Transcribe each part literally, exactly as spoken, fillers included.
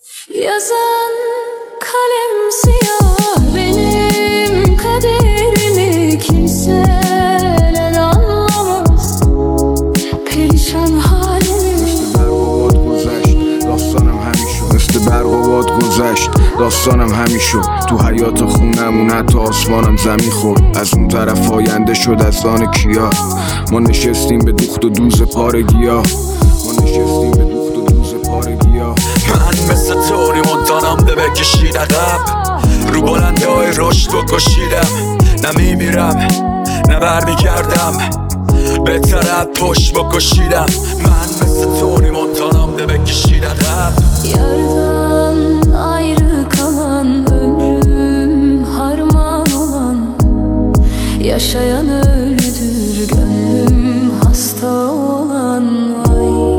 Yazan kalem siyah benim kaderimi kimseler anlamaz perişan halimi. مثل برق و باد گذشت داستانم همین شد تو حیات خونمون حتی آسمانم زمین خورد از اون طرف آینده شد از دان کیا ما نشستیم به دوخت و دوز پارگیا ما نشستیم به دوخت و دوز پارگیا من مثل توری مونتانم به بکشید عقب رو بلنده های رشد بکشیدم نه میمیرم نه برمیگردم به طرف پشت بکشیدم من مثل توری مونتانم به بکشید عقب Yardan ayrı kalan ömrüm harman olan yaşayan ölüdür gönlüm hasta olan vay.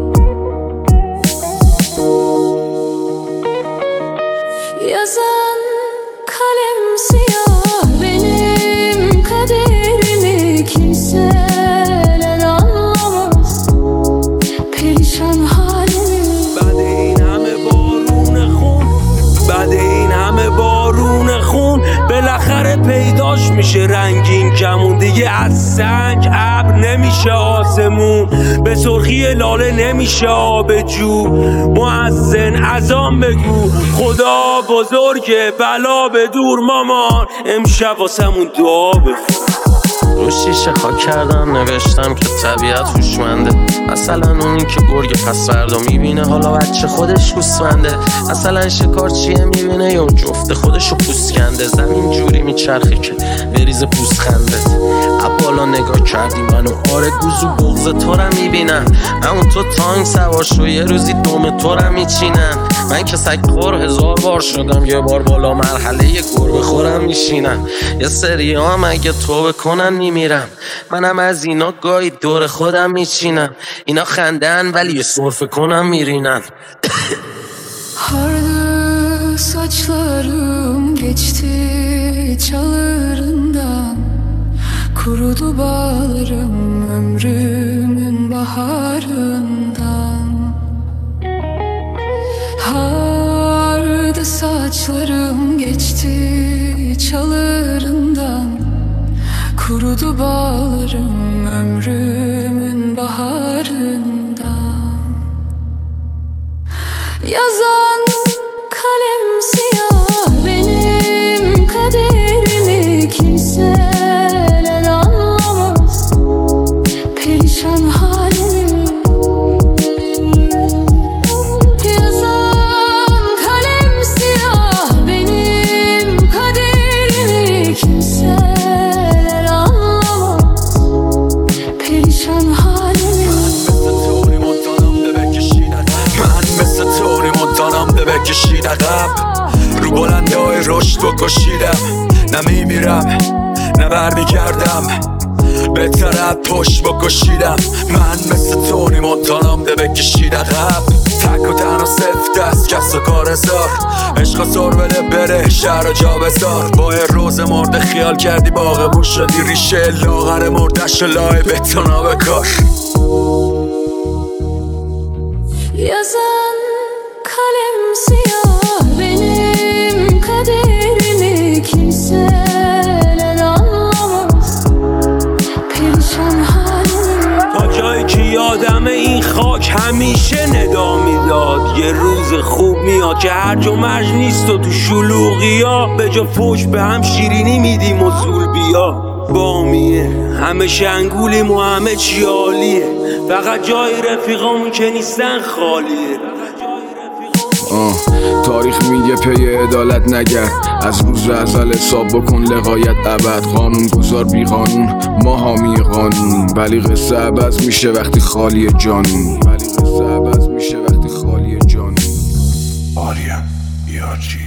Yazan kalem siyah benim kaderimi kimseler anlamaz perişan halimi. بعد این همه بارون خون بعد این همه بارون خون بالاخره پیداش میشه رنگین کمون دیگه از سنگ ابر نمیشه آسمون به سرخی لاله نمیشه آب جو مؤذن اذان بگو خدا بزرگه بلا به دور مامان امشب واسمون دعا بخون. رو شیشه خاک کردم نوشتم که طبیعت هوشمنده مثلا اونی که گرگ پس فردا میبینه حالا بچه خودش گوسفنده مثلا شکار چیه میبینه یا جفت خودشو پوست کنده زمین جوری میچرخه که بریز پوست خندت بالا نگاه کردی منو آره گوزو بغض تو رو میبینم همون تو تانک سوار شو یه روزی دوم تو رو میچینم من که سگ خور هزار بار شدم یه بار بالا مرحله یه گربه خورم میشینم یه سری هم اگه توبه کنن میمیرم منم از اینا گاهی دور خودم میچینم اینا خندن ولی سرفه کنم میرینن. Hardı saçlarım geçti çalırından kurudu bağlarım ömrümün baharından. Hardı saçlarım geçti çalırından kurudu bağlarım ömrümün baharından. Yazan kalem siyah benim kaderimi kimseler anlamaz perişan halimi. Yazan kalem siyah benim kaderimi kimseler anlamaz perişan halimi. مونتانم به بکشید عقب رو بلنده های رشد بکشیدم نه میمیرم نه برمیگردم به طرف پشت بکشیدم من مثل تونی مونتانم به بکشید عقب تک و تنها سفت است کس و کار هزار عشق سر بده بره شهر و جا بذار با روز مرده خیال کردی باغ بوش شدی ریشه لاغر مردش و لای بتونا بکار. Yazan kalem siyah benim kaderimi kimseler anlamaz perişan halimi. تا جایی که یادمه این خاک همیشه ندا میداد یه روز خوب میاد که هرج و مرج نیست و تو شلوغی ها به جا فوش به هم شیرینی میدیم و زول بیا بامیه همه شنگولیم و همه چی عالیه فقط جای رفیقامون که نیستن خالیه. آه. تاریخ میگه پی عدالت نگرد از روز ازل حساب بکن لقایت ابد قانون گذار بی قانون ما حامی قانونیم ولی قصه عوض میشه وقتی خالی جانونی ولی قصه عوض میشه وقتی خالی جانونی. آریا یارچی